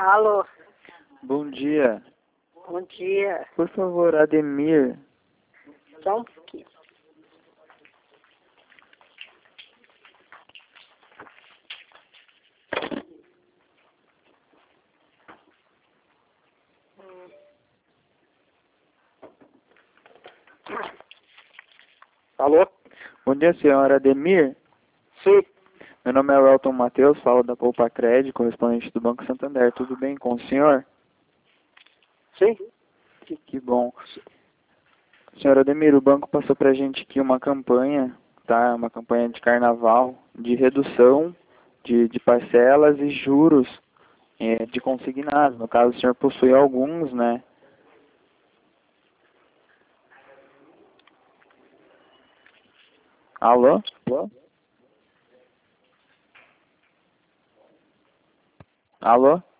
Alô, Bom dia. bom dia. Por favor, Ademir. Só um pouquinho. Alô? Bom dia, senhor Ademir. Sim, Meu nome é Welton Matheus, falo da Poupa Cred, correspondente do Banco Santander. Tudo bem com o senhor? sim. Que bom. Senhor Ademir, o banco passou pra gente aqui uma campanha, tá? Uma campanha de carnaval, de redução de parcelas e juros de consignados. No caso, o senhor possui alguns, né? Alô? Alô? Alô?